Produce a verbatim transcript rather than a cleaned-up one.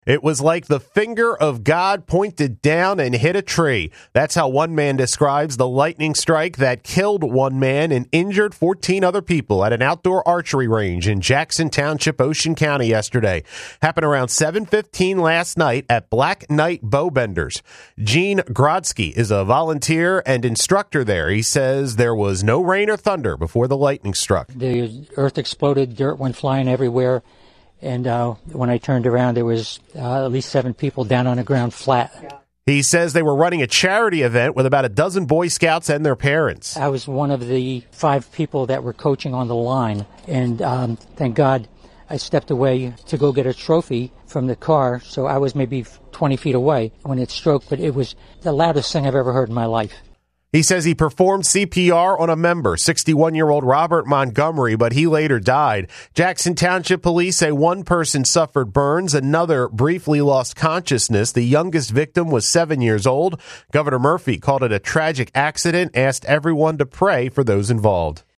It was like the finger of God pointed down and hit a tree. That's how one man describes the lightning strike that killed one man and injured fourteen other people at an outdoor archery range in Jackson Township, Ocean County yesterday. Happened around seven fifteen last night at Black Knight Bowbenders. Gene Grodsky is a volunteer and instructor there. He says there was no rain or thunder before the lightning struck. The earth exploded, dirt went flying everywhere. And uh, when I turned around, there was uh, at least seven people down on the ground flat. He says they were running a charity event with about a dozen Boy Scouts and their parents. I was one of the five people that were coaching on the line. And um, thank God I stepped away to go get a trophy from the car. So I was maybe twenty feet away when it struck. But it was the loudest thing I've ever heard in my life. He says he performed C P R on a member, sixty-one-year-old Robert Montgomery, but he later died. Jackson Township police say one person suffered burns, another briefly lost consciousness. The youngest victim was seven years old. Governor Murphy called it a tragic accident, asked everyone to pray for those involved.